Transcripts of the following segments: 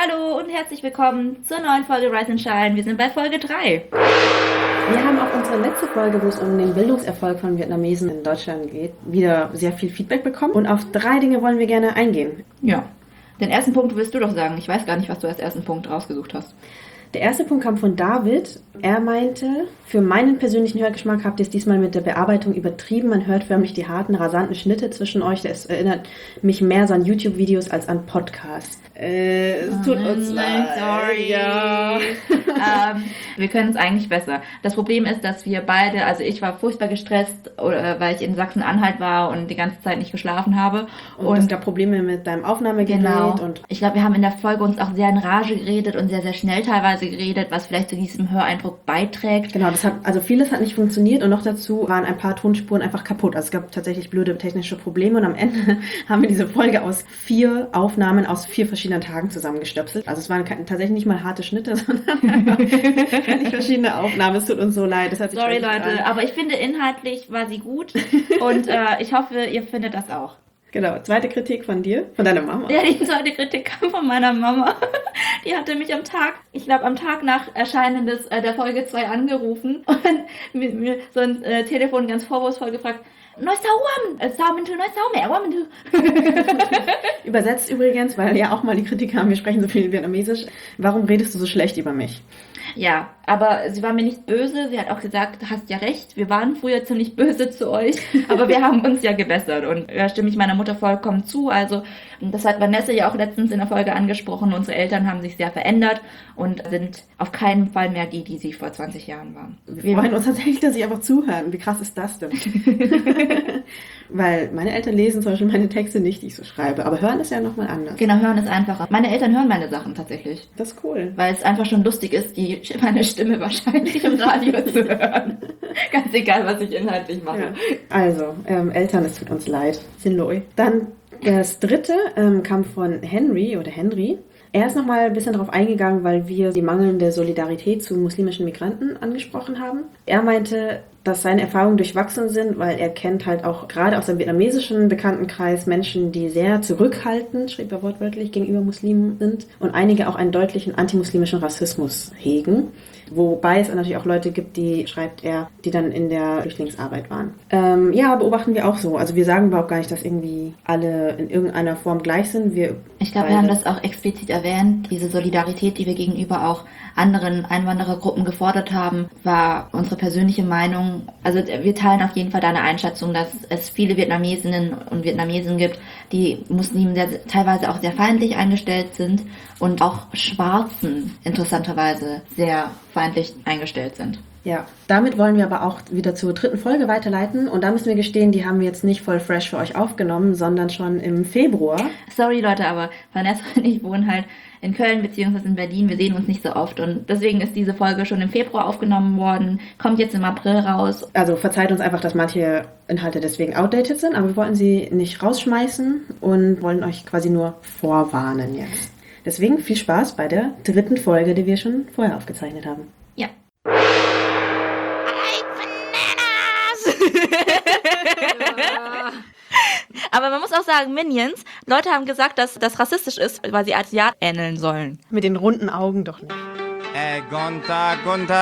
Hallo und herzlich willkommen zur neuen Folge Rise and Shine. Wir sind bei Folge 3. Wir haben auf unsere letzte Folge, wo es um den Bildungserfolg von Vietnamesen in Deutschland geht, wieder sehr viel Feedback bekommen. Und auf 3 Dinge wollen wir gerne eingehen. Ja, den ersten Punkt willst du doch sagen. Ich weiß gar nicht, was du als ersten Punkt rausgesucht hast. Der erste Punkt kam von David. Er meinte, für meinen persönlichen Hörgeschmack habt ihr es diesmal mit der Bearbeitung übertrieben. Man hört förmlich die harten, rasanten Schnitte zwischen euch. Das erinnert mich mehr so an YouTube-Videos als an Podcasts. Es tut uns leid. Sorry. Ja. Wir können es eigentlich besser. Das Problem ist, dass wir beide, also ich war furchtbar gestresst, weil ich in Sachsen-Anhalt war und die ganze Zeit nicht geschlafen habe. Und es gab Probleme mit deinem Aufnahmegerät. Genau. Und Ich glaube, wir haben in der Folge uns auch sehr in Rage geredet und sehr, sehr schnell teilweise geredet, was vielleicht zu diesem Höreindruck beiträgt. Genau, also vieles hat nicht funktioniert und noch dazu waren ein paar Tonspuren einfach kaputt. Also es gab tatsächlich blöde technische Probleme und am Ende haben wir diese Folge aus 4 Aufnahmen aus 4 verschiedenen Tagen zusammengestöpselt. Also es waren tatsächlich nicht mal harte Schnitte, sondern völlig verschiedene Aufnahmen. Es tut uns so leid. Sorry Leute, aber ich finde inhaltlich war sie gut und ich hoffe, ihr findet das auch. Genau, zweite Kritik von dir, von deiner Mama. Ja, die zweite Kritik kam von meiner Mama. Die hatte mich am Tag nach Erscheinen der Folge 2 angerufen und mir so ein Telefon ganz vorwurfsvoll gefragt, Übersetzt übrigens, weil ja auch mal die Kritik haben, wir sprechen so viel Vietnamesisch. Warum redest du so schlecht über mich? Ja, aber sie war mir nicht böse. Sie hat auch gesagt, du hast ja recht, wir waren früher ziemlich böse zu euch, aber wir haben uns ja gebessert. Und da stimme ich meiner Mutter vollkommen zu. Also das hat Vanessa ja auch letztens in der Folge angesprochen. Unsere Eltern haben sich sehr verändert und sind auf keinen Fall mehr die sie vor 20 Jahren waren. Wir wollen uns tatsächlich, dass sie einfach zuhören. Wie krass ist das denn? Weil meine Eltern lesen zum Beispiel meine Texte nicht, die ich so schreibe. Aber hören ist ja nochmal anders. Genau, hören ist einfacher. Meine Eltern hören meine Sachen tatsächlich. Das ist cool. Weil es einfach schon lustig ist, meine Stimme wahrscheinlich im Radio zu hören. Ganz egal, was ich inhaltlich mache. Ja. Also, Eltern, es tut uns leid. Sinloi. Dann das dritte kam von Henry. Er ist nochmal ein bisschen darauf eingegangen, weil wir die mangelnde Solidarität zu muslimischen Migranten angesprochen haben. Er meinte, dass seine Erfahrungen durchwachsen sind, weil er kennt halt auch gerade aus dem vietnamesischen Bekanntenkreis Menschen, die sehr zurückhaltend, schrieb er wortwörtlich, gegenüber Muslimen sind und einige auch einen deutlichen antimuslimischen Rassismus hegen. Wobei es natürlich auch Leute gibt, schreibt er, die dann in der Flüchtlingsarbeit waren. Ja, beobachten wir auch so. Also wir sagen überhaupt gar nicht, dass irgendwie alle in irgendeiner Form gleich sind. Ich glaube, wir haben das auch explizit erwähnt. Diese Solidarität, die wir gegenüber auch anderen Einwanderergruppen gefordert haben, war unsere persönliche Meinung. Also wir teilen auf jeden Fall deine Einschätzung, dass es viele Vietnamesinnen und Vietnamesen gibt, die Muslimen teilweise auch sehr feindlich eingestellt sind und auch Schwarzen interessanterweise sehr feindlich eingestellt sind. Ja, damit wollen wir aber auch wieder zur 3. Folge weiterleiten. Und da müssen wir gestehen, die haben wir jetzt nicht voll fresh für euch aufgenommen, sondern schon im Februar. Sorry Leute, aber Vanessa und ich wohnen halt in Köln bzw. in Berlin. Wir sehen uns nicht so oft und deswegen ist diese Folge schon im Februar aufgenommen worden, kommt jetzt im April raus. Also verzeiht uns einfach, dass manche Inhalte deswegen outdated sind, aber wir wollten sie nicht rausschmeißen und wollen euch quasi nur vorwarnen jetzt. Deswegen viel Spaß bei der 3. Folge, die wir schon vorher aufgezeichnet haben. Ja. Aber man muss auch sagen, Minions, Leute haben gesagt, dass das rassistisch ist, weil sie Asiaten ähneln sollen. Mit den runden Augen doch nicht. Guten Tag,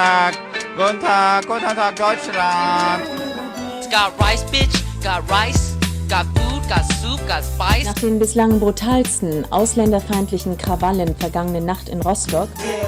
Deutschland. Got rice, bitch, got rice, got food, got soup, got spice. Nach den bislang brutalsten ausländerfeindlichen Krawallen vergangene Nacht in Rostock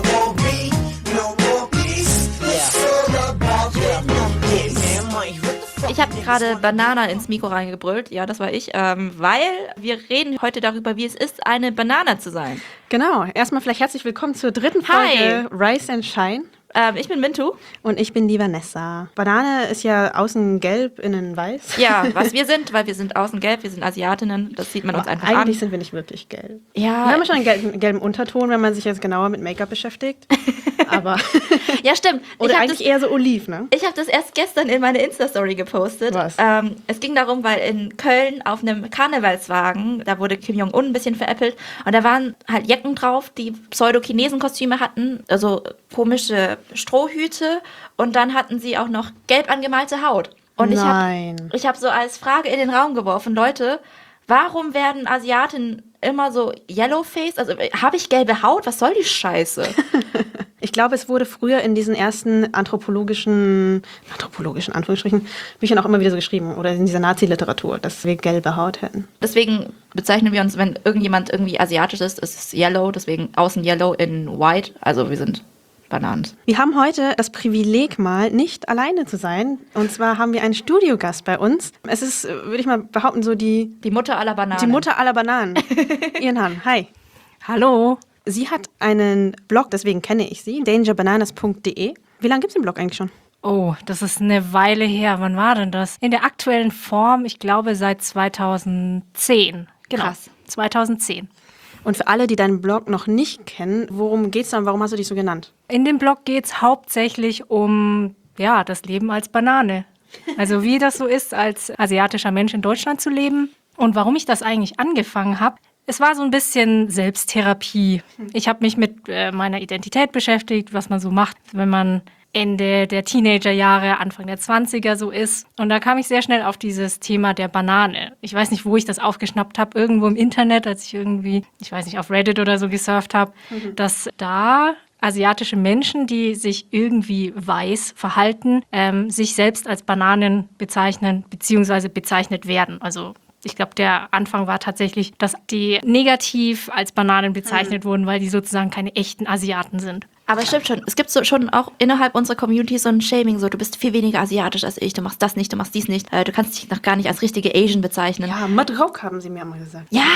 Ich habe gerade Banana ins Mikro reingebrüllt, ja, das war ich, weil wir reden heute darüber, wie es ist, eine Banane zu sein. Genau, erstmal vielleicht herzlich willkommen zur 3. Folge Rise and Shine. Ich bin Mintu. Und ich bin die Vanessa. Banane ist ja außen gelb, innen weiß. Ja, was wir sind, weil wir sind außen gelb, wir sind Asiatinnen, das sieht man uns einfach an. Eigentlich sind wir nicht wirklich gelb. Ja. Wir haben schon einen gelben Unterton, wenn man sich jetzt genauer mit Make-up beschäftigt. Aber ja, stimmt. Oder eigentlich eher so oliv, ne? Ich habe das erst gestern in meine Insta-Story gepostet. Was? Es ging darum, weil in Köln auf einem Karnevalswagen, da wurde Kim Jong-un ein bisschen veräppelt und da waren halt Jacken drauf, die Pseudo-Chinesen-Kostüme hatten, also komische Strohhüte und dann hatten sie auch noch gelb angemalte Haut. Und Nein. ich habe so als Frage in den Raum geworfen, Leute, Warum werden Asiaten immer so yellow-faced? Also habe ich gelbe Haut? Was soll die Scheiße? Ich glaube, es wurde früher in diesen ersten anthropologischen Anführungsstrichen, Büchern auch immer wieder so geschrieben. Oder in dieser Nazi-Literatur, dass wir gelbe Haut hätten. Deswegen bezeichnen wir uns, wenn irgendjemand irgendwie asiatisch ist es yellow, deswegen außen yellow, in white. Also wir sind Bananen. Wir haben heute das Privileg mal, nicht alleine zu sein. Und zwar haben wir einen Studiogast bei uns. Es ist, würde ich mal behaupten, so die Mutter aller Bananen. Die Mutter aller Bananen. Ian Han, hi. Hallo. Sie hat einen Blog, deswegen kenne ich sie, dangerbananas.de. Wie lange gibt es den Blog eigentlich schon? Oh, das ist eine Weile her. Wann war denn das? In der aktuellen Form, ich glaube seit 2010. Genau, Krass. 2010. Und für alle, die deinen Blog noch nicht kennen, worum geht's da und warum hast du dich so genannt? In dem Blog geht es hauptsächlich um das Leben als Banane. Also wie das so ist, als asiatischer Mensch in Deutschland zu leben. Und warum ich das eigentlich angefangen habe, es war so ein bisschen Selbsttherapie. Ich habe mich mit meiner Identität beschäftigt, was man so macht, wenn man Ende der Teenagerjahre, Anfang der 20er so ist. Und da kam ich sehr schnell auf dieses Thema der Banane. Ich weiß nicht, wo ich das aufgeschnappt habe, irgendwo im Internet, als ich irgendwie, auf Reddit oder so gesurft habe, dass da asiatische Menschen, die sich irgendwie weiß verhalten, sich selbst als Bananen bezeichnen bzw. bezeichnet werden. Also ich glaube, der Anfang war tatsächlich, dass die negativ als Bananen bezeichnet wurden, weil die sozusagen keine echten Asiaten sind. Aber es stimmt schon, es gibt so schon auch innerhalb unserer Community so ein Shaming, so du bist viel weniger asiatisch als ich, du machst das nicht, du machst dies nicht, du kannst dich noch gar nicht als richtige Asian bezeichnen. Ja, Madrok haben sie mir mal gesagt. Ja!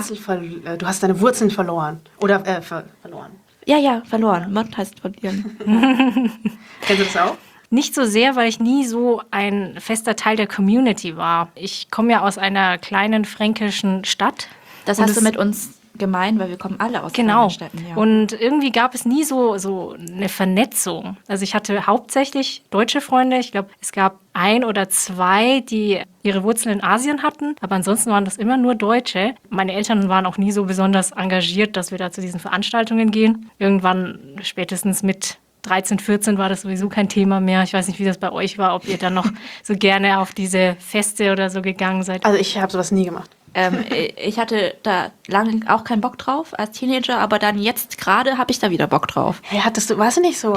Du hast deine Wurzeln verloren. Oder verloren. Ja, verloren. Mod heißt verlieren. Kennst du das auch? Nicht so sehr, weil ich nie so ein fester Teil der Community war. Ich komme ja aus einer kleinen fränkischen Stadt. Das hast du mit uns gemein, weil wir kommen alle aus Genau. kleinen Städten. Ja. Und irgendwie gab es nie so eine Vernetzung. Also ich hatte hauptsächlich deutsche Freunde. Ich glaube, es gab 1 oder 2, die ihre Wurzeln in Asien hatten. Aber ansonsten waren das immer nur Deutsche. Meine Eltern waren auch nie so besonders engagiert, dass wir da zu diesen Veranstaltungen gehen. Irgendwann, spätestens mit 13, 14 war das sowieso kein Thema mehr. Ich weiß nicht, wie das bei euch war, ob ihr dann noch so gerne auf diese Feste oder so gegangen seid. Also ich habe sowas nie gemacht. Ich hatte da lange auch keinen Bock drauf als Teenager, aber dann jetzt gerade habe ich da wieder Bock drauf. Hey, warst du nicht so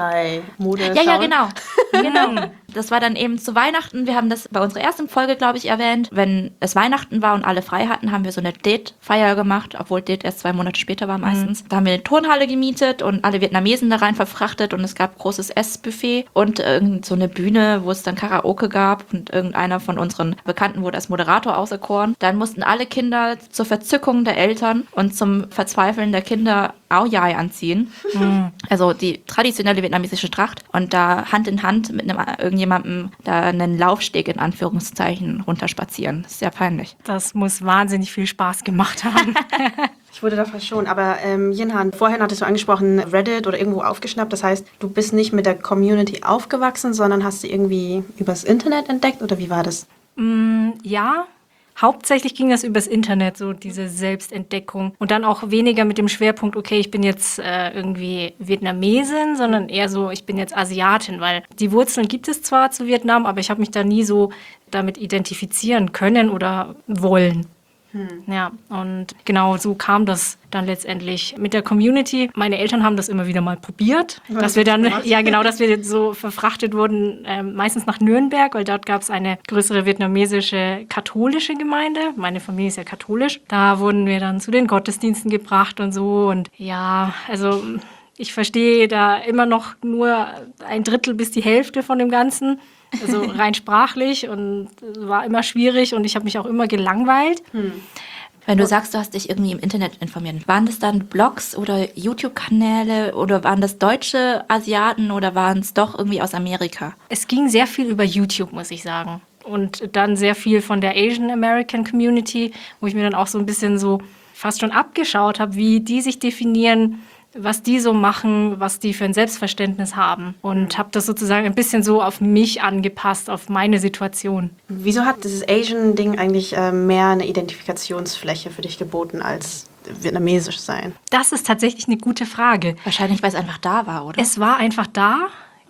Mode? Ja, genau. Das war dann eben zu Weihnachten. Wir haben das bei unserer ersten Folge, glaube ich, erwähnt. Wenn es Weihnachten war und alle frei hatten, haben wir so eine Date-Feier gemacht, obwohl Date erst 2 Monate später war meistens. Da haben wir eine Turnhalle gemietet und alle Vietnamesen da rein verfrachtet und es gab großes Essbuffet und irgend so eine Bühne, wo es dann Karaoke gab und irgendeiner von unseren Bekannten wurde als Moderator auserkoren. Dann mussten alle Kinder zur Verzückung der Eltern und zum Verzweifeln der Kinder Ao Dai anziehen. Also die traditionelle vietnamesische Tracht und da Hand in Hand mit irgendjemandem da einen Laufsteg in Anführungszeichen runterspazieren. Das ist sehr peinlich. Das muss wahnsinnig viel Spaß gemacht haben. Ich wurde da verschont, aber Jinhan, vorhin hattest du angesprochen, Reddit oder irgendwo aufgeschnappt. Das heißt, du bist nicht mit der Community aufgewachsen, sondern hast du irgendwie übers Internet entdeckt oder wie war das? Ja. Hauptsächlich ging das übers Internet, so diese Selbstentdeckung. Und dann auch weniger mit dem Schwerpunkt, okay, ich bin jetzt irgendwie Vietnamesin, sondern eher so, ich bin jetzt Asiatin, weil die Wurzeln gibt es zwar zu Vietnam, aber ich habe mich da nie so damit identifizieren können oder wollen. Ja, und genau so kam das dann letztendlich mit der Community. Meine Eltern haben das immer wieder mal probiert, dass wir dann, dass wir so verfrachtet wurden, meistens nach Nürnberg, weil dort gab es eine größere vietnamesische katholische Gemeinde. Meine Familie ist ja katholisch. Da wurden wir dann zu den Gottesdiensten gebracht und so. Und ja, also ich verstehe da immer noch nur 1/3 bis die Hälfte von dem Ganzen. Also rein sprachlich und war immer schwierig und ich habe mich auch immer gelangweilt. Wenn du sagst, du hast dich irgendwie im Internet informiert, waren das dann Blogs oder YouTube-Kanäle oder waren das deutsche Asiaten oder waren es doch irgendwie aus Amerika? Es ging sehr viel über YouTube, muss ich sagen. Und dann sehr viel von der Asian American Community, wo ich mir dann auch so ein bisschen so fast schon abgeschaut habe, wie die sich definieren, was die so machen, was die für ein Selbstverständnis haben. Und habe das sozusagen ein bisschen so auf mich angepasst, auf meine Situation. Wieso hat dieses Asian-Ding eigentlich mehr eine Identifikationsfläche für dich geboten als vietnamesisch sein? Das ist tatsächlich eine gute Frage. Wahrscheinlich, weil es einfach da war, oder? Es war einfach da.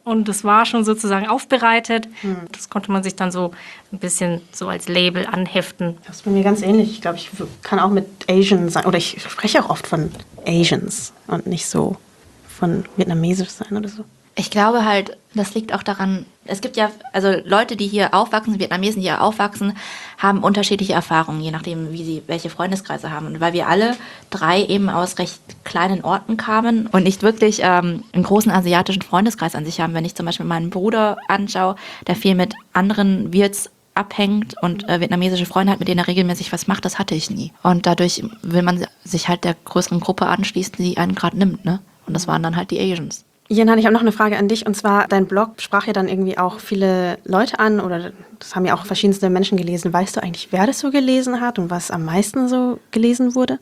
und das war schon sozusagen aufbereitet. Das konnte man sich dann so ein bisschen so als Label anheften. Das ist bei mir ganz ähnlich. Ich glaube, ich kann auch mit Asian sein, oder ich spreche auch oft von Asians und nicht so von vietnamesisch sein oder so. Ich glaube halt, das liegt auch daran, es gibt ja, also Leute, die hier aufwachsen, Vietnamesen, die hier aufwachsen, haben unterschiedliche Erfahrungen, je nachdem, wie sie welche Freundeskreise haben. Und weil wir alle 3 eben aus recht kleinen Orten kamen und nicht wirklich einen großen asiatischen Freundeskreis an sich haben, wenn ich zum Beispiel meinen Bruder anschaue, der viel mit anderen Wirts abhängt und vietnamesische Freunde hat, mit denen er regelmäßig was macht, das hatte ich nie. Und dadurch will man sich halt der größeren Gruppe anschließen, die einen gerade nimmt, ne? Und das waren dann halt die Asians. Jenhan, ich habe noch eine Frage an dich. Und zwar, dein Blog sprach ja dann irgendwie auch viele Leute an oder das haben ja auch verschiedenste Menschen gelesen. Weißt du eigentlich, wer das so gelesen hat und was am meisten so gelesen wurde?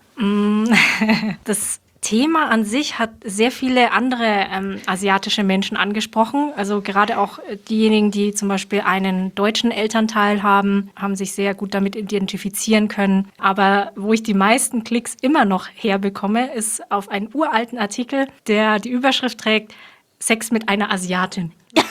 Das Thema an sich hat sehr viele andere asiatische Menschen angesprochen. Also gerade auch diejenigen, die zum Beispiel einen deutschen Elternteil haben, haben sich sehr gut damit identifizieren können. Aber wo ich die meisten Klicks immer noch herbekomme, ist auf einen uralten Artikel, der die Überschrift trägt, Sex mit einer Asiatin. Ich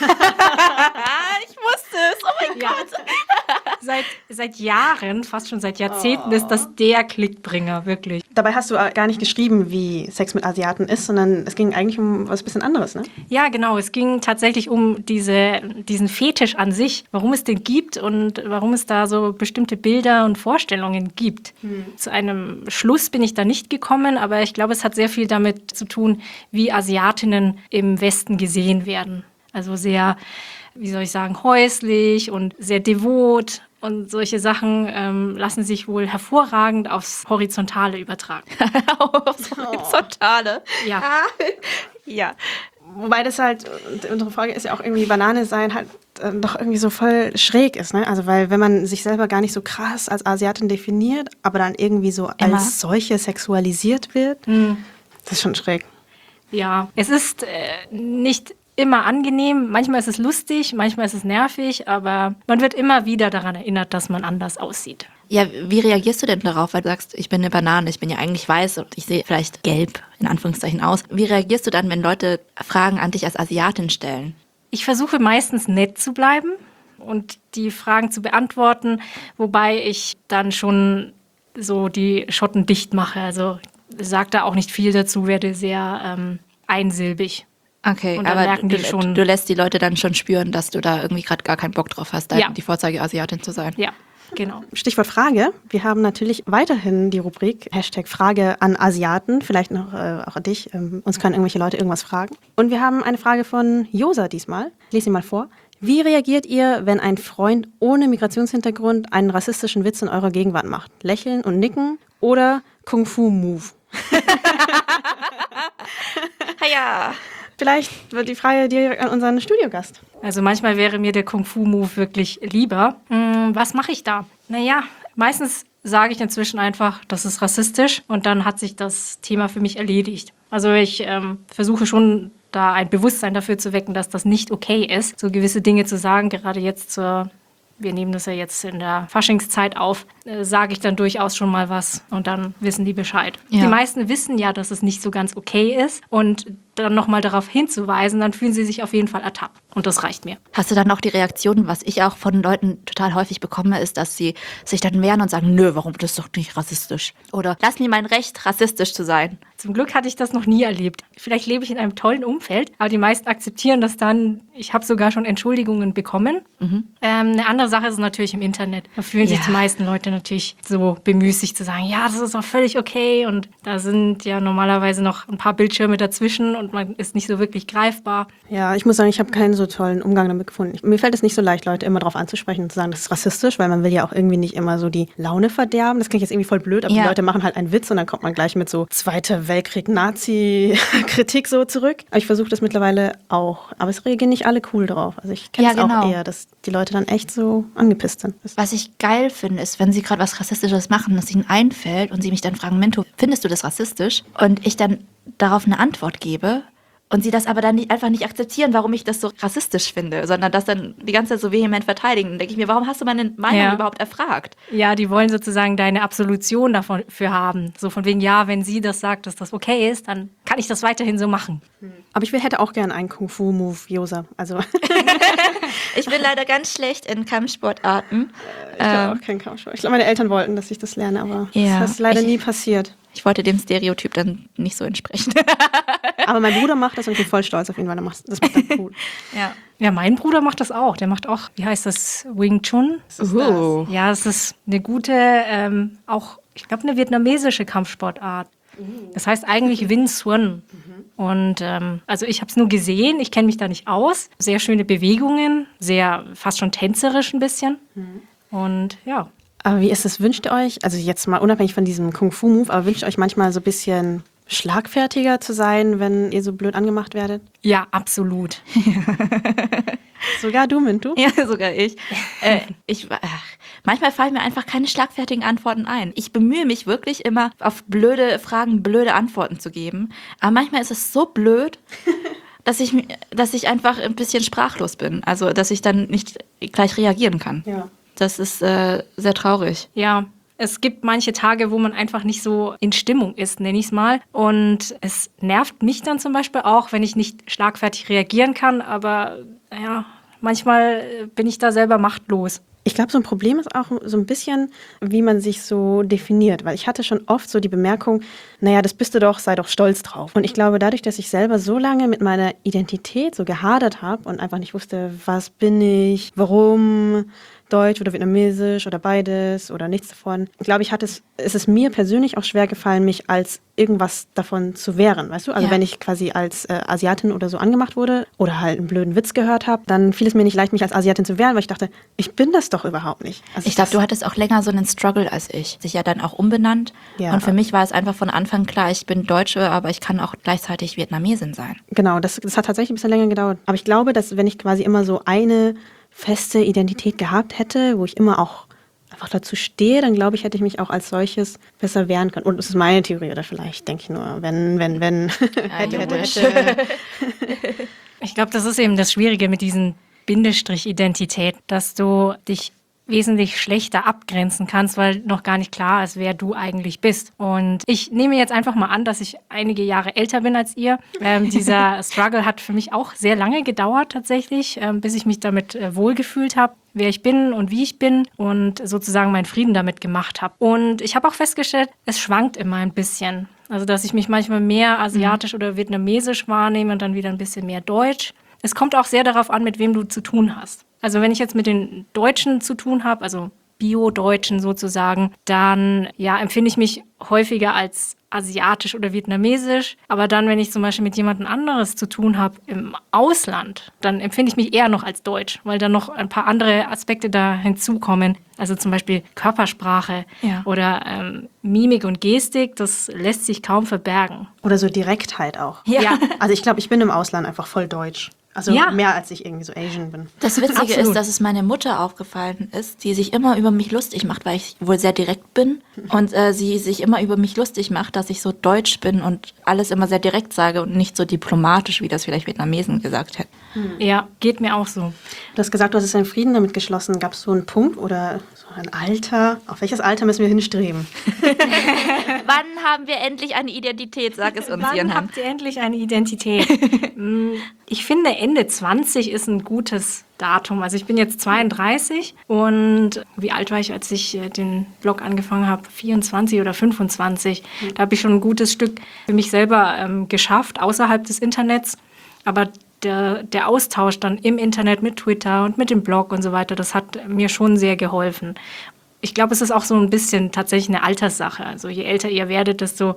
wusste es, oh mein Gott. Seit Jahren, fast schon seit Jahrzehnten, ist das der Klickbringer, wirklich. Dabei hast du gar nicht geschrieben, wie Sex mit Asiaten ist, sondern es ging eigentlich um was bisschen anderes, ne? Ja, genau. Es ging tatsächlich um diesen Fetisch an sich, warum es den gibt und warum es da so bestimmte Bilder und Vorstellungen gibt. Zu einem Schluss bin ich da nicht gekommen, aber ich glaube, es hat sehr viel damit zu tun, wie Asiatinnen im Westen gesehen werden. Also sehr, wie soll ich sagen, häuslich und sehr devot. Und solche Sachen lassen sich wohl hervorragend aufs Horizontale übertragen. Aufs Horizontale? Ja. Ja. Wobei das halt, unsere Frage ist ja auch irgendwie, Banane sein halt doch irgendwie so voll schräg ist, ne? Also weil wenn man sich selber gar nicht so krass als Asiatin definiert, aber dann irgendwie so als solche sexualisiert wird, das ist schon schräg. Ja, es ist nicht immer angenehm, manchmal ist es lustig, manchmal ist es nervig, aber man wird immer wieder daran erinnert, dass man anders aussieht. Ja, wie reagierst du denn darauf, weil du sagst, ich bin eine Banane, ich bin ja eigentlich weiß und ich sehe vielleicht gelb, in Anführungszeichen, aus. Wie reagierst du dann, wenn Leute Fragen an dich als Asiatin stellen? Ich versuche meistens nett zu bleiben und die Fragen zu beantworten, wobei ich dann schon so die Schotten dicht mache. Also sage da auch nicht viel dazu, werde sehr einsilbig. Okay, und dann aber merken die schon, du lässt die Leute dann schon spüren, dass du da irgendwie gerade gar keinen Bock drauf hast, die Vorzeige-Asiatin zu sein. Ja, genau. Stichwort Frage. Wir haben natürlich weiterhin die Rubrik #Frage an Asiaten. Vielleicht noch auch an dich. Uns können irgendwelche Leute irgendwas fragen. Und wir haben eine Frage von Josa diesmal. Ich lese sie mal vor. Wie reagiert ihr, wenn ein Freund ohne Migrationshintergrund einen rassistischen Witz in eurer Gegenwart macht? Lächeln und nicken oder Kung-Fu-Move? Ja. Vielleicht wird die Frage direkt an unseren Studiogast. Also manchmal wäre mir der Kung-Fu-Move wirklich lieber. Was mache ich da? Naja, meistens sage ich inzwischen einfach, das ist rassistisch und dann hat sich das Thema für mich erledigt. Also ich versuche schon da ein Bewusstsein dafür zu wecken, dass das nicht okay ist, so gewisse Dinge zu sagen, gerade jetzt wir nehmen das ja jetzt in der Faschingszeit auf, sage ich dann durchaus schon mal was und dann wissen die Bescheid. Ja. Die meisten wissen ja, dass es nicht so ganz okay ist und dann nochmal darauf hinzuweisen, dann fühlen sie sich auf jeden Fall ertappt und das reicht mir. Hast du dann auch die Reaktion, was ich auch von Leuten total häufig bekomme, ist, dass sie sich dann wehren und sagen, nö, warum, das ist doch nicht rassistisch. Oder lassen die mein Recht, rassistisch zu sein. Zum Glück hatte ich das noch nie erlebt. Vielleicht lebe ich in einem tollen Umfeld, aber die meisten akzeptieren das dann. Ich habe sogar schon Entschuldigungen bekommen. Eine andere Sache ist natürlich im Internet. Da fühlen sich die meisten Leute natürlich so bemüßigt zu sagen, ja, das ist auch völlig okay. Und da sind ja normalerweise noch ein paar Bildschirme dazwischen und man ist nicht so wirklich greifbar. Ja, ich muss sagen, ich habe keinen so tollen Umgang damit gefunden. Mir fällt es nicht so leicht, Leute immer darauf anzusprechen und zu sagen, das ist rassistisch, weil man will ja auch irgendwie nicht immer so die Laune verderben. Das klingt jetzt irgendwie voll blöd, aber die Leute machen halt einen Witz und dann kommt man gleich mit so Zweiter Weltkrieg, Nazi-Kritik so zurück. Aber ich versuche das mittlerweile auch. Aber es reagieren nicht alle cool drauf. Also ich kenne es auch eher, dass die Leute dann echt so angepisst sind. Was ich geil finde, ist, wenn sie gerade was Rassistisches machen, dass ihnen einfällt und sie mich dann fragen, Mento, findest du das rassistisch? Und ich dann darauf eine Antwort gebe und sie das aber dann einfach nicht akzeptieren, warum ich das so rassistisch finde, sondern das dann die ganze Zeit so vehement verteidigen. Dann denke ich mir, warum hast du meine Meinung überhaupt erfragt? Ja, die wollen sozusagen deine Absolution dafür haben. So von wegen, ja, wenn sie das sagt, dass das okay ist, dann kann ich das weiterhin so machen. Aber ich hätte auch gern einen Kung-Fu-Move, Josa. Also Ich bin leider ganz schlecht in Kampfsportarten. ich habe auch keinen Kampfsport. Ich glaube, meine Eltern wollten, dass ich das lerne, aber Ja, das ist leider nie passiert. Ich wollte dem Stereotyp dann nicht so entsprechen. Aber mein Bruder macht das und ich bin voll stolz auf ihn, weil er macht das macht er gut. Ja, mein Bruder macht das auch. Der macht auch, wie heißt das, Wing Chun? Ja, es ist eine gute, auch, ich glaube, eine vietnamesische Kampfsportart. Das heißt eigentlich Wing Chun. Und also ich habe es nur gesehen, ich kenne mich da nicht aus. Sehr schöne Bewegungen, sehr fast schon tänzerisch ein bisschen. Und ja. Aber wie ist es, wünscht ihr euch, also jetzt mal unabhängig von diesem Kung-Fu-Move, aber wünscht ihr euch manchmal so ein bisschen schlagfertiger zu sein, wenn ihr so blöd angemacht werdet? Ja, absolut. Sogar du, Mintu? Ja, sogar ich. Manchmal fallen mir einfach keine schlagfertigen Antworten ein. Ich bemühe mich wirklich immer, auf blöde Fragen blöde Antworten zu geben. Aber manchmal ist es so blöd, dass ich einfach ein bisschen sprachlos bin. Also, dass ich dann nicht gleich reagieren kann. Ja. Das ist sehr traurig. Ja, es gibt manche Tage, wo man einfach nicht so in Stimmung ist, nenne ich es mal. Und es nervt mich dann zum Beispiel auch, wenn ich nicht schlagfertig reagieren kann. Aber ja, manchmal bin ich da selber machtlos. Ich glaube, so ein Problem ist auch so ein bisschen, wie man sich so definiert. Weil ich hatte schon oft so die Bemerkung, naja, das bist du doch, sei doch stolz drauf. Und ich glaube, dadurch, dass ich selber so lange mit meiner Identität so gehadert habe und einfach nicht wusste, was bin ich, warum, Deutsch oder Vietnamesisch oder beides oder nichts davon. Ich glaube, ist es mir persönlich auch schwer gefallen, mich als irgendwas davon zu wehren, weißt du? Also wenn ich quasi als Asiatin oder so angemacht wurde oder halt einen blöden Witz gehört habe, dann fiel es mir nicht leicht, mich als Asiatin zu wehren, weil ich dachte, ich bin das doch überhaupt nicht. Also Ich glaube, du hattest auch länger so einen Struggle als ich. Sich ja dann auch umbenannt. Ja. Und für mich war es einfach von Anfang klar, ich bin Deutsche, aber ich kann auch gleichzeitig Vietnamesin sein. Genau, das hat tatsächlich ein bisschen länger gedauert. Aber ich glaube, dass wenn ich quasi immer so eine feste Identität gehabt hätte, wo ich immer auch einfach dazu stehe, dann glaube ich, hätte ich mich auch als solches besser wehren können. Und das ist meine Theorie, oder vielleicht denke ich nur, wenn. hätte. Ich glaube, das ist eben das Schwierige mit diesen Bindestrich-Identität, dass du dich wesentlich schlechter abgrenzen kannst, weil noch gar nicht klar ist, wer du eigentlich bist. Und ich nehme jetzt einfach mal an, dass ich einige Jahre älter bin als ihr. Dieser Struggle hat für mich auch sehr lange gedauert tatsächlich, bis ich mich damit wohlgefühlt habe, wer ich bin und wie ich bin und sozusagen meinen Frieden damit gemacht habe. Und ich habe auch festgestellt, es schwankt immer ein bisschen. Also, dass ich mich manchmal mehr asiatisch oder vietnamesisch wahrnehme und dann wieder ein bisschen mehr deutsch. Es kommt auch sehr darauf an, mit wem du zu tun hast. Also wenn ich jetzt mit den Deutschen zu tun habe, also Bio-Deutschen sozusagen, dann empfinde ich mich häufiger als asiatisch oder vietnamesisch. Aber dann, wenn ich zum Beispiel mit jemandem anderes zu tun habe im Ausland, dann empfinde ich mich eher noch als deutsch, weil dann noch ein paar andere Aspekte da hinzukommen. Also zum Beispiel Körpersprache oder Mimik und Gestik, das lässt sich kaum verbergen. Oder so Direktheit auch. Ja. Also ich glaube, ich bin im Ausland einfach voll deutsch. Also mehr als ich irgendwie so Asian bin. Das Witzige Absolut. ist, dass es meiner Mutter aufgefallen ist, die sich immer über mich lustig macht, weil ich wohl sehr direkt bin. Und sie sich immer über mich lustig macht, dass ich so deutsch bin und alles immer sehr direkt sage und nicht so diplomatisch, wie das vielleicht Vietnamesen gesagt hätten. Ja, geht mir auch so. Du hast gesagt, du hast jetzt einen Frieden damit geschlossen. Gab es so einen Punkt oder so ein Alter? Auf welches Alter müssen wir hinstreben? Wann haben wir endlich eine Identität? Sag es uns, Wann Ihren habt ihr endlich eine Identität? Ich finde, Ende 20 ist ein gutes Datum. Also ich bin jetzt 32 und wie alt war ich, als ich den Blog angefangen habe? 24 oder 25. Da habe ich schon ein gutes Stück für mich selber geschafft, außerhalb des Internets. Aber der Austausch dann im Internet mit Twitter und mit dem Blog und so weiter, das hat mir schon sehr geholfen. Ich glaube, es ist auch so ein bisschen tatsächlich eine Alterssache. Also je älter ihr werdet, desto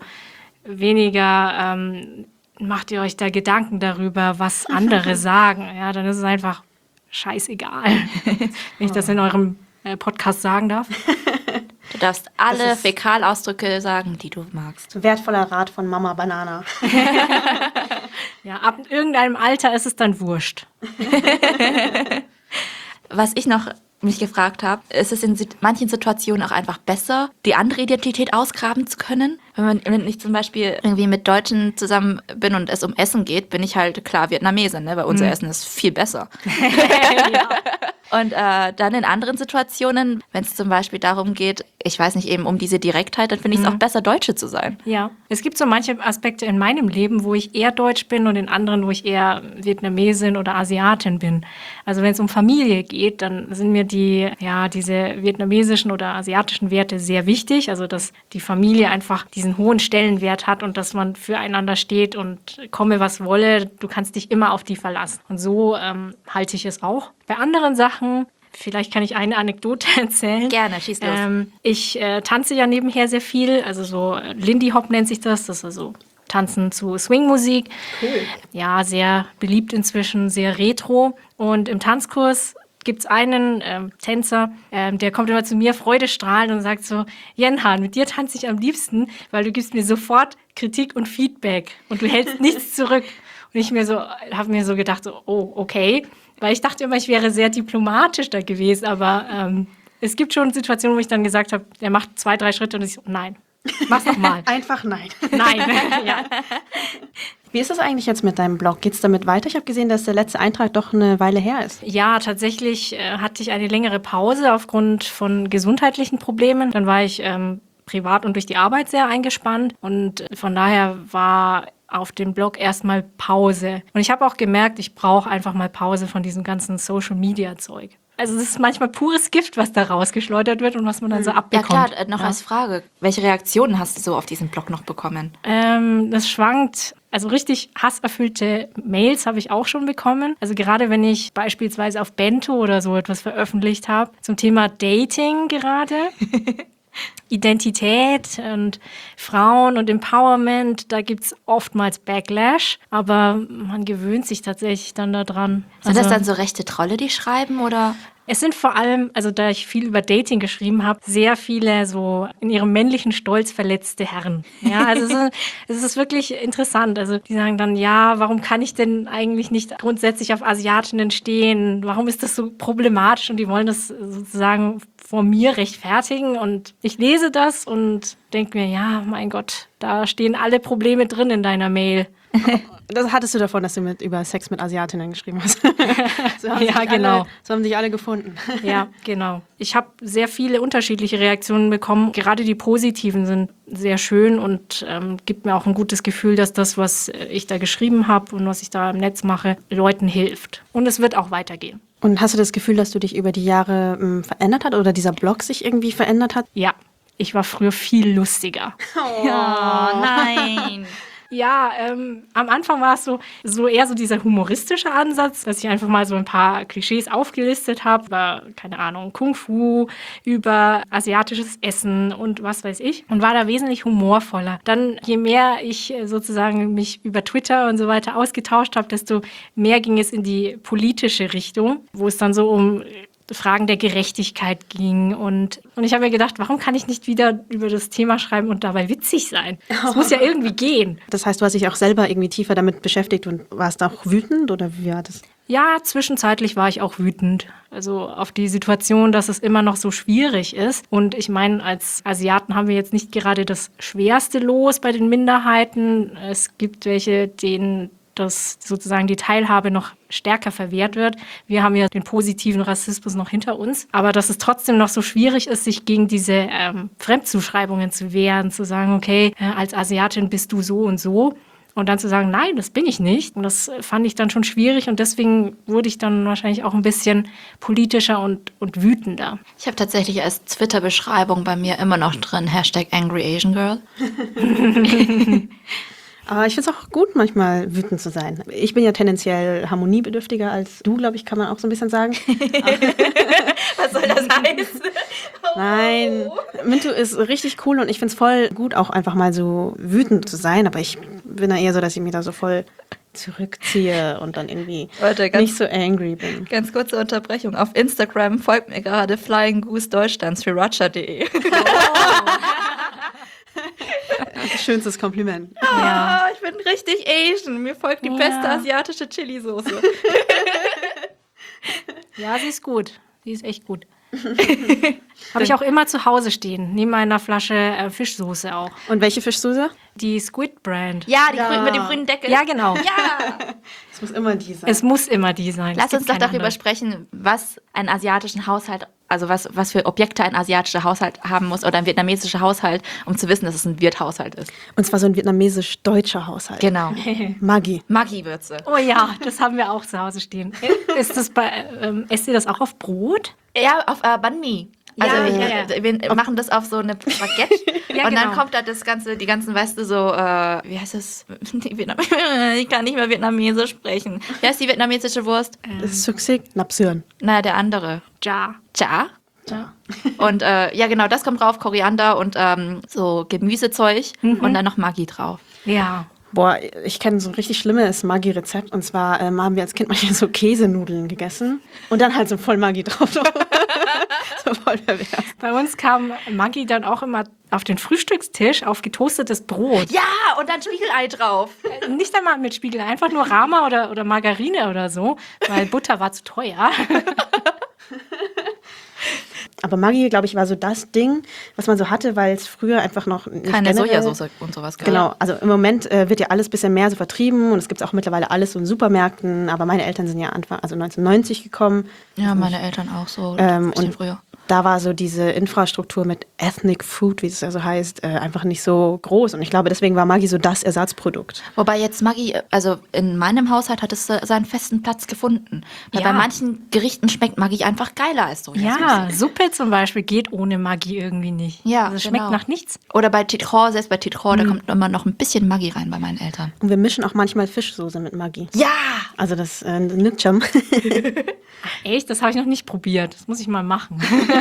weniger macht ihr euch da Gedanken darüber, was andere sagen. Ja, dann ist es einfach scheißegal, wenn ich das in eurem Podcast sagen darf. Du darfst alle Fäkalausdrücke sagen, die du magst. Wertvoller Rat von Mama Banana. Ja, ab irgendeinem Alter ist es dann wurscht. Was ich noch mich gefragt habe, ist es in manchen Situationen auch einfach besser, die andere Identität ausgraben zu können? Wenn ich zum Beispiel irgendwie mit Deutschen zusammen bin und es um Essen geht, bin ich halt klar Vietnamesin, ne? Weil unser Essen ist viel besser. Ja. Und dann in anderen Situationen, wenn es zum Beispiel darum geht, ich weiß nicht, eben um diese Direktheit, dann finde ich es auch besser, Deutsche zu sein. Ja, es gibt so manche Aspekte in meinem Leben, wo ich eher Deutsch bin und in anderen, wo ich eher Vietnamesin oder Asiatin bin. Also wenn es um Familie geht, dann sind mir diese vietnamesischen oder asiatischen Werte sehr wichtig. Also dass die Familie einfach diesen hohen Stellenwert hat und dass man füreinander steht und komme was wolle, du kannst dich immer auf die verlassen. Und so halte ich es auch. Bei anderen Sachen, vielleicht kann ich eine Anekdote erzählen. Gerne, schieß los. Ich tanze ja nebenher sehr viel, also so Lindy Hop nennt sich das ist also Tanzen zu Swing-Musik. Cool. Ja, sehr beliebt inzwischen, sehr retro. Und im Tanzkurs gibt es einen Tänzer, der kommt immer zu mir freudestrahlend und sagt so, Jenhan, mit dir tanze ich am liebsten, weil du gibst mir sofort Kritik und Feedback und du hältst nichts zurück. Und ich habe mir so gedacht, so, oh, okay. Weil ich dachte immer, ich wäre sehr diplomatisch da gewesen, aber es gibt schon Situationen, wo ich dann gesagt habe, der macht 2, 3 Schritte und ich so, nein, mach's nochmal. Einfach nein. Nein, ja. Wie ist das eigentlich jetzt mit deinem Blog? Geht's damit weiter? Ich habe gesehen, dass der letzte Eintrag doch eine Weile her ist. Ja, tatsächlich hatte ich eine längere Pause aufgrund von gesundheitlichen Problemen. Dann war ich privat und durch die Arbeit sehr eingespannt und von daher war auf dem Blog erstmal Pause. Und ich habe auch gemerkt, ich brauche einfach mal Pause von diesem ganzen Social-Media-Zeug. Also es ist manchmal pures Gift, was da rausgeschleudert wird und was man dann so abbekommt. Ja klar, noch als Frage, welche Reaktionen hast du so auf diesen Blog noch bekommen? Das schwankt. Also richtig hasserfüllte Mails habe ich auch schon bekommen. Also gerade wenn ich beispielsweise auf Bento oder so etwas veröffentlicht habe zum Thema Dating gerade. Identität und Frauen und Empowerment, da gibt es oftmals Backlash, aber man gewöhnt sich tatsächlich dann daran. Sind das dann so rechte Trolle, die schreiben, oder? Es sind vor allem, also da ich viel über Dating geschrieben habe, sehr viele so in ihrem männlichen Stolz verletzte Herren. Ja, also es ist wirklich interessant. Also die sagen dann, ja, warum kann ich denn eigentlich nicht grundsätzlich auf Asiatinnen stehen? Warum ist das so problematisch? Und die wollen das sozusagen vor mir rechtfertigen. Und ich lese das und denke mir, ja, mein Gott, da stehen alle Probleme drin in deiner Mail. Das hattest du davon, dass du über Sex mit Asiatinnen geschrieben hast. Ja, genau. So haben sich alle gefunden. Ja, genau. Ich habe sehr viele unterschiedliche Reaktionen bekommen. Gerade die positiven sind sehr schön und gibt mir auch ein gutes Gefühl, dass das, was ich da geschrieben habe und was ich da im Netz mache, Leuten hilft. Und es wird auch weitergehen. Und hast du das Gefühl, dass du dich über die Jahre verändert hast oder dieser Blog sich irgendwie verändert hat? Ja, ich war früher viel lustiger. Oh, nein. Ja, am Anfang war es so eher so dieser humoristische Ansatz, dass ich einfach mal so ein paar Klischees aufgelistet habe, über, keine Ahnung, Kung Fu, über asiatisches Essen und was weiß ich und war da wesentlich humorvoller. Dann, je mehr ich sozusagen mich über Twitter und so weiter ausgetauscht habe, desto mehr ging es in die politische Richtung, wo es dann so um Fragen der Gerechtigkeit ging. Und ich habe mir gedacht, warum kann ich nicht wieder über das Thema schreiben und dabei witzig sein? Das muss ja irgendwie gehen. Das heißt, du hast dich auch selber irgendwie tiefer damit beschäftigt und warst auch wütend oder wie war das? Ja, zwischenzeitlich war ich auch wütend. Also auf die Situation, dass es immer noch so schwierig ist. Und ich meine, als Asiaten haben wir jetzt nicht gerade das schwerste Los bei den Minderheiten. Es gibt welche, denen dass sozusagen die Teilhabe noch stärker verwehrt wird. Wir haben ja den positiven Rassismus noch hinter uns. Aber dass es trotzdem noch so schwierig ist, sich gegen diese Fremdzuschreibungen zu wehren, zu sagen, okay, als Asiatin bist du so und so. Und dann zu sagen, nein, das bin ich nicht. Und das fand ich dann schon schwierig. Und deswegen wurde ich dann wahrscheinlich auch ein bisschen politischer und wütender. Ich habe tatsächlich als Twitter-Beschreibung bei mir immer noch drin, #AngryAsianGirl. Aber ich finde es auch gut, manchmal wütend zu sein. Ich bin ja tendenziell harmoniebedürftiger als du, glaube ich, kann man auch so ein bisschen sagen. Was soll das heißen? Nein, Mintu ist richtig cool und ich finde es voll gut, auch einfach mal so wütend zu sein. Aber ich bin da eher so, dass ich mich da so voll zurückziehe und dann irgendwie nicht so angry bin. Ganz kurze Unterbrechung. Auf Instagram folgt mir gerade Flying Goose Deutschlands für Roger.de. Schönstes Kompliment. Ja, ich bin richtig Asian. Mir folgt die beste asiatische Chili-Soße. Ja, sie ist gut. Die ist echt gut. Habe ich auch immer zu Hause stehen, neben meiner Flasche Fischsoße auch. Und welche Fischsoße? Die Squid Brand. Ja, die grünen mit dem grünen Deckel. Ja, genau. Es muss immer die sein. Es muss immer die sein. Lass Es gibt uns doch keine darüber andere. sprechen, was einen asiatischen Haushalt, also was für Objekte ein asiatischer Haushalt haben muss oder ein vietnamesischer Haushalt, um zu wissen, dass es ein Wirthaushalt ist. Und zwar so ein vietnamesisch-deutscher Haushalt. Genau. Maggi. Maggi-Würze. Oh ja, das haben wir auch zu Hause stehen. Ist das esst ihr das auch auf Brot? Ja, auf Banh Mi. Also Ja. wir machen das auf so eine Baguette Ja, und dann genau. kommt da die ganzen, weißt du, so, wie heißt das? Ich kann nicht mehr Vietnamesisch sprechen. Wie heißt die vietnamesische Wurst? Das ist Suksik, Napsüren. Naja, der andere. Ja. Cha. Und ja, genau, das kommt drauf, Koriander und so Gemüsezeug und dann noch Maggi drauf. Ja. Boah, ich kenne so ein richtig schlimmes Maggi-Rezept. Und zwar haben wir als Kind manchmal so Käsenudeln gegessen. Und dann halt so voll Maggi drauf. So voll pervers. Bei uns kam Maggi dann auch immer auf den Frühstückstisch auf getoastetes Brot. Ja, und dann Spiegelei drauf. Nicht einmal mit Spiegel, einfach nur Rama oder Margarine oder so, weil Butter war zu teuer. Aber Maggi, glaube ich, war so das Ding, was man so hatte, weil es früher einfach noch nicht Keine generell- Sojasauce und sowas gab. Genau, also im Moment wird ja alles ein bisschen mehr so vertrieben und es gibt auch mittlerweile alles so in Supermärkten, aber meine Eltern sind ja Anfang, also 1990 gekommen. Ja, meine Eltern auch so. Ein bisschen Und früher. da war so diese Infrastruktur mit Ethnic Food, wie es ja so heißt, einfach nicht so groß. Und ich glaube, deswegen war Maggi so das Ersatzprodukt. Wobei jetzt Maggi, also in meinem Haushalt hat es seinen festen Platz gefunden. Weil Ja. bei manchen Gerichten schmeckt Maggi einfach geiler als Sojasauce. Ja, Suppe zum Beispiel geht ohne Maggi irgendwie nicht. Ja, also es schmeckt genau. nach nichts. Oder bei Titron, selbst bei Titron, da kommt immer noch ein bisschen Maggi rein bei meinen Eltern. Und wir mischen auch manchmal Fischsoße mit Maggi. Ja! Also das Nütscham. Echt? Das habe ich noch nicht probiert. Das muss ich mal machen.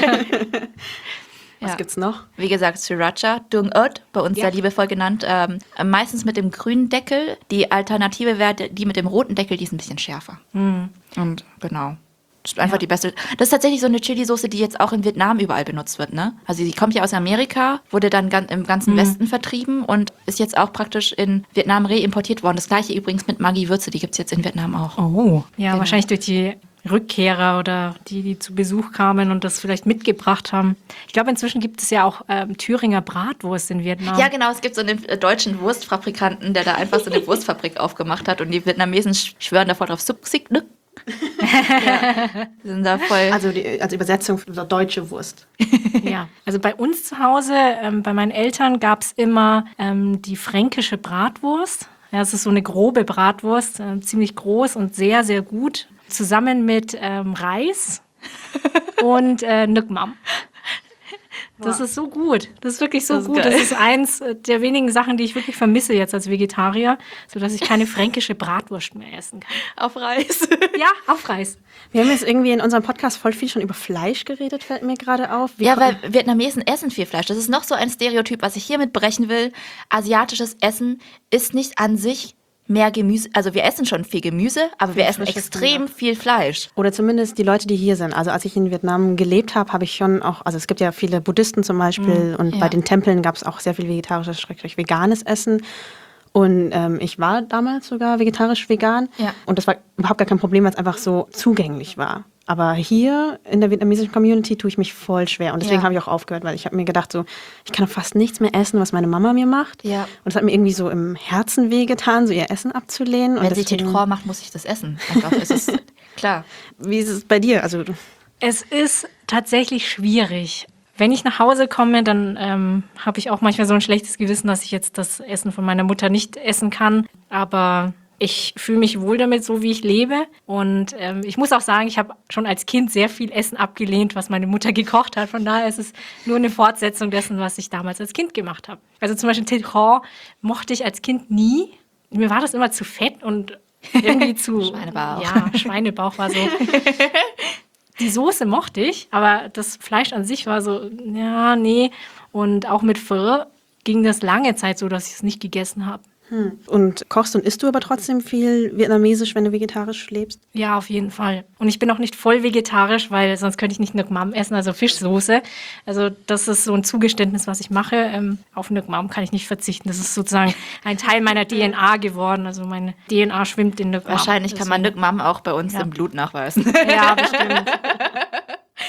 Was Ja. gibt's noch? Wie gesagt, Sriracha, Dung Ot, bei uns Ja. sehr liebevoll genannt. Meistens mit dem grünen Deckel. Die Alternative wäre die mit dem roten Deckel, die ist ein bisschen schärfer. Und genau. Das ist einfach die beste. Das ist tatsächlich so eine Chili-Soße, die jetzt auch in Vietnam überall benutzt wird. Ne? Also die kommt ja aus Amerika, wurde dann im ganzen Westen vertrieben und ist jetzt auch praktisch in Vietnam reimportiert worden. Das gleiche übrigens mit Maggi-Würze, die gibt es jetzt in Vietnam auch. Oh. Ja, Genau. wahrscheinlich durch die Rückkehrer oder die zu Besuch kamen und das vielleicht mitgebracht haben. Ich glaube, inzwischen gibt es ja auch Thüringer Bratwurst in Vietnam. Ja, genau, es gibt so einen deutschen Wurstfabrikanten, der da einfach so eine Wurstfabrik aufgemacht hat und die Vietnamesen schwören davor drauf, Suksik, ne? Ja, die sind da voll. Also als Übersetzung für deutsche Wurst. Ja, also bei uns zu Hause, bei meinen Eltern gab es immer die fränkische Bratwurst. Ja, es ist so eine grobe Bratwurst, ziemlich groß und sehr, sehr gut. Zusammen mit Reis und Nuc Mam. Das ist so gut. Das ist wirklich so Das ist gut. geil. Das ist eins der wenigen Sachen, die ich wirklich vermisse jetzt als Vegetarier, sodass ich keine fränkische Bratwurst mehr essen kann. auf Reis. Ja, auf Reis. Wir haben jetzt irgendwie in unserem Podcast voll viel schon über Fleisch geredet, fällt mir gerade auf. Ja, weil Vietnamesen essen viel Fleisch. Das ist noch so ein Stereotyp, was ich hiermit brechen will. Asiatisches Essen ist nicht an sich mehr Gemüse. Also wir essen schon viel Gemüse, aber wir essen frisches extrem viel Fleisch. Oder zumindest die Leute, die hier sind. Also als ich in Vietnam gelebt habe, habe ich schon auch, also es gibt ja viele Buddhisten zum Beispiel und ja. bei den Tempeln gab es auch sehr viel vegetarisches, schrägstrich veganes Essen. Und ich war damals sogar vegetarisch-vegan. Ja. Und das war überhaupt gar kein Problem, weil es einfach so zugänglich war. Aber hier in der vietnamesischen Community tue ich mich voll schwer. Und deswegen Ja. habe ich auch aufgehört, weil ich habe mir gedacht, so, ich kann fast nichts mehr essen, was meine Mama mir macht. Ja. Und es hat mir irgendwie so im Herzen wehgetan, so ihr Essen abzulehnen. Und Wenn sie deswegen- Titron macht, muss ich das essen. Einfach, es ist klar. Wie ist es bei dir? Also Es ist tatsächlich schwierig. Wenn ich nach Hause komme, dann habe ich auch manchmal so ein schlechtes Gewissen, dass ich jetzt das Essen von meiner Mutter nicht essen kann. Aber ich fühle mich wohl damit, so wie ich lebe. Und ich muss auch sagen, ich habe schon als Kind sehr viel Essen abgelehnt, was meine Mutter gekocht hat. Von daher ist es nur eine Fortsetzung dessen, was ich damals als Kind gemacht habe. Also zum Beispiel Titron mochte ich als Kind nie. Mir war das immer zu fett und irgendwie zu... Schweinebauch. Ja, Schweinebauch war so... Die Soße mochte ich, aber das Fleisch an sich war so, ja, nee. Und auch mit Pho ging das lange Zeit so, dass ich es nicht gegessen habe. Und kochst und isst du aber trotzdem viel vietnamesisch, wenn du vegetarisch lebst? Ja, auf jeden Fall. Und ich bin auch nicht voll vegetarisch, weil sonst könnte ich nicht Nuc Mam essen, also Fischsoße. Also das ist so ein Zugeständnis, was ich mache. Auf Nuc Mam kann ich nicht verzichten. Das ist sozusagen ein Teil meiner DNA geworden. Also meine DNA schwimmt in Nuc Mam. Wahrscheinlich kann man Nuc Mam auch bei uns Ja. im Blut nachweisen. Ja, bestimmt.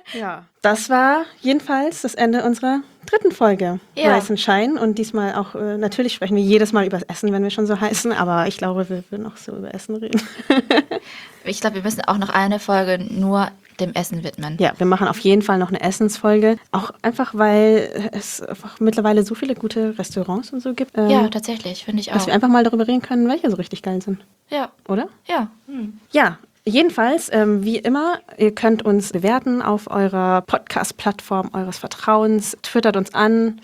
Ja, das war jedenfalls das Ende unserer 3. Folge. Ja. Rice and Shine. Und diesmal auch, natürlich sprechen wir jedes Mal über das Essen, wenn wir schon so heißen. Aber ich glaube, wir würden auch so über Essen reden. Ich glaube, wir müssen auch noch eine Folge nur dem Essen widmen. Ja, wir machen auf jeden Fall noch eine Essensfolge. Auch einfach, weil es einfach mittlerweile so viele gute Restaurants und so gibt. Ja, tatsächlich, finde ich auch. Dass wir einfach mal darüber reden können, welche so richtig geil sind. Ja, Oder? ja. Ja, jedenfals, wie immer, ihr könnt uns bewerten auf eurer Podcast-Plattform eures Vertrauens. Twittert uns an,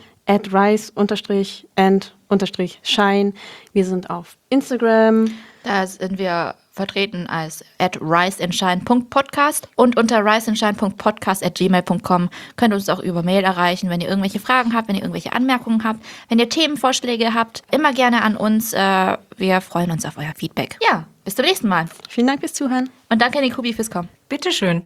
@rice_and_shine. Wir sind auf Instagram. Da sind wir vertreten als @riceandshine.podcast und unter riceandshine.podcast@gmail.com könnt ihr uns auch über Mail erreichen, wenn ihr irgendwelche Fragen habt, wenn ihr irgendwelche Anmerkungen habt, wenn ihr Themenvorschläge habt, immer gerne an uns. Wir freuen uns auf euer Feedback. Ja, bis zum nächsten Mal. Vielen Dank fürs Zuhören. Und danke an die Kubi fürs Kommen. Bitteschön.